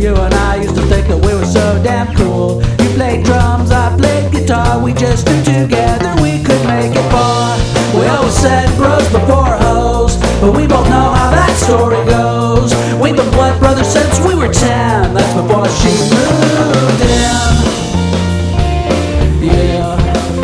you and I used to think that we were so damn cool. You played drums, I played guitar. We just knew together we could make it far. We always said bros before hoes, but we both know how that story goes. We've been blood brothers since we were 10. That's before she moved in. Yeah,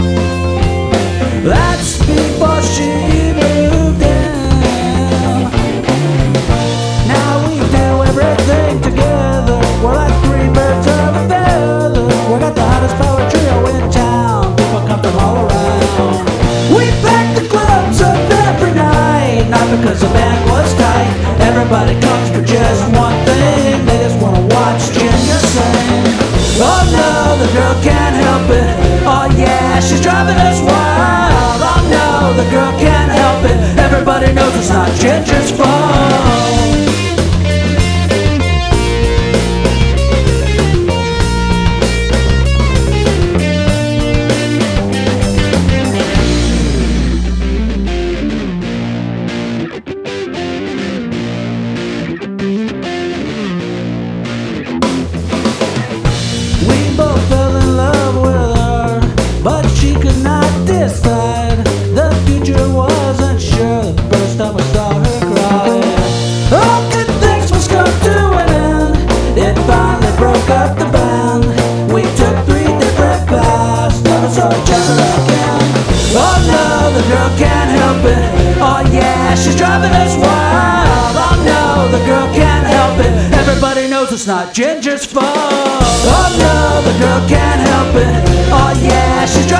that's before she moved in. Now we do everything together. We're like three birds of a feather. We got the hottest power trio in town. People come from all around. We pack the clubs up every night, not because the band was tight. Everybody comes for just one thing. They just wanna watch Ginger sing. Oh no, the girl can't help it. Oh yeah, she's driving us wild. Oh no, the girl can't help it. Everybody knows it's not Ginger's fault. We both fell in love with her, but she could not decide. The future wasn't sure the first time I saw her cry. All good things must come to an end. It finally broke up the band. We took 3 different paths, never saw each other again. Oh no, the girl can't help it. Oh yeah, she's driving us wild. Oh no, the girl can't help it. Everybody knows it's not Ginger's fault. Oh no, the girl can't help it. Oh yeah, she's driving